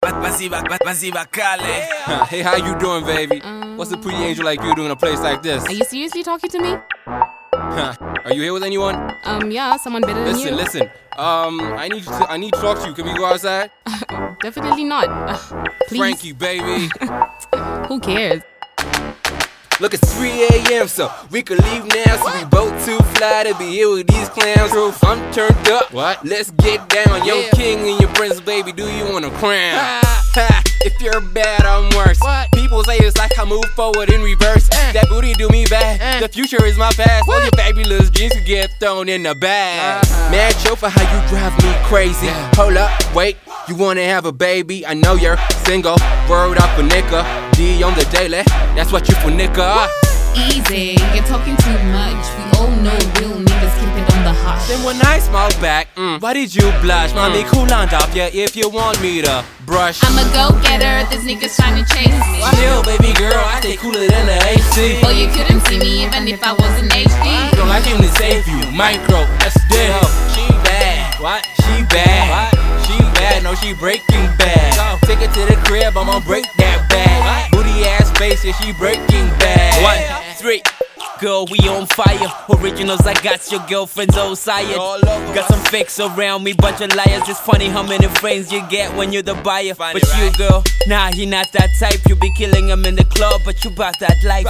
Hey, how you doing, baby? What's a pretty angel like you doing in a place like this? Are you seriously talking to me? Are you here with anyone? Yeah, someone better than you. Listen. I need to talk to you. Can we go outside? Definitely not. Please. Frankie, baby. Who cares? Look, it's 3 a.m. so we could leave now. So we both too fly to be here with these clowns. I'm turned up. What? Let's get down. Yo, king and your prince, baby. Do you want a crown? If you're bad, I'm worse. What? People say it's like I move forward in reverse. That booty do me bad. The future is my past. All your fabulous jeans could get thrown in the bag. Mad Joe for how you drive me crazy. Hold up, wait. You wanna have a baby? I know you're single. Word up a nigga. D on the daily. That's what you for, nigga. Easy, you're talking too much. We all know real niggas keep it on the hush. Then when I smile back, why did you blush? Mommy, cool on top, yeah, if you want me to brush. I'm a go-getter, this nigga's trying to chase me. Chill, baby girl, I stay cooler than the AC. Oh, you couldn't see me even if I was in HD. Don't like him to save you, micro, that's dead. She bad, what? She bad, what? She bad, no, she breaking bad. Take it to the crib, I'ma break that bag. Booty ass face, yeah, she breaking bad. 1, 3. Girl, we on fire. Originals, I got your girlfriend's old sire. Got some fakes around me, bunch of liars. It's funny how many frames you get when you're the buyer. But you, girl, nah, he not that type. You be killing him in the club, but you bout that life.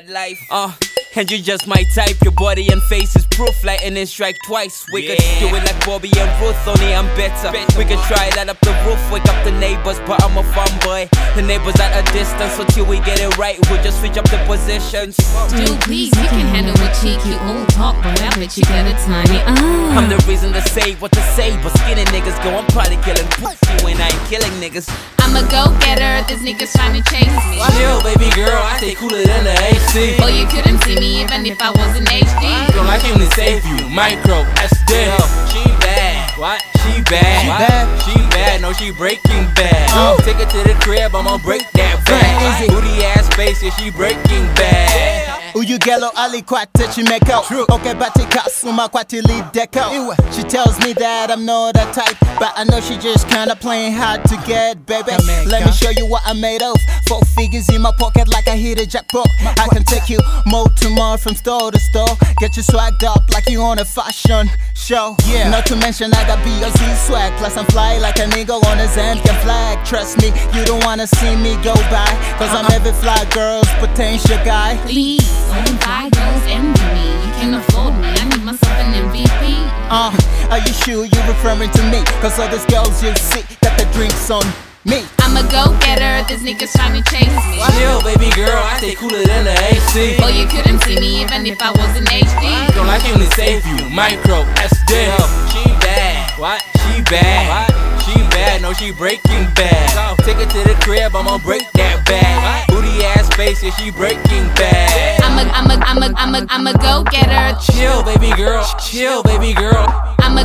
And you just my type. Your body and face is proof, lightning strike twice. We could do it like Bobby and Ruth, only I'm better. We could try that up the roof, wake up the neighbors, but I'm a fun boy. The neighbors at a distance, so till we get it right, we'll just switch up the positions. Dude, please, you can handle a cheek. You all talk, but I bet you got a tiny. I'm the reason to say what to say, but skinny niggas go, I'm probably killing pussy when I ain't killing niggas. I'm a go-getter, this nigga's trying to chase me. Chill, baby girl, I stay cooler than the AC. Oh, you couldn't see me even if I was in HD. Don't like him to save you, micro, that's dead. She bad, what? She bad, she bad, no, she breaking bad. Take it to the crib, I'ma break that bag. Booty ass face, yeah, she breaking bad. Uyugelo alikwate chimeko. Okay, batikasuma kwatili deko. She tells me that I'm not that type, but I know she just kinda playing hard to get, baby. Let me show you what I'm made of. 4 figures in my pocket like I hit a jackpot. I can take you more to more from store to store. Get you swagged up like you on a fashion show. Not to mention I got BOZ swag. Plus I'm fly like a nigga on a Zambian flag. Trust me, you don't wanna see me go by, cause I'm every fly girl's potential guy. Please, only 5 girls envy me. You can't afford me, I need myself an MVP. Are you sure you're referring to me? Cause all these girls you see got the drinks on me. I'm a go-getter, this nigga's trying to chase me. Chill, baby girl, I stay cooler than the AC. Oh, you couldn't see me even if I was in HD. Don't like him to save you, micro, that's dead. She bad, what? She bad, she bad, no, she breaking bad. Take it to the crib, I'ma break that bag. Booty ass face, yeah, she breaking bad. I'm a go-getter. Chill, baby girl, chill, baby girl. I'm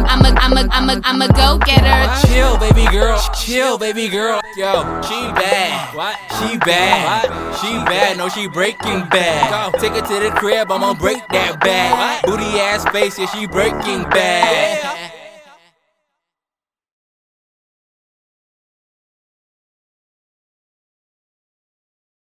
a go-getter. Chill, baby girl, chill, baby girl. Yo, she bad, what? She bad, what? She bad, no, she breaking bad. Take it to the crib, I'ma break that bag. Booty ass face, yeah, she breaking bad.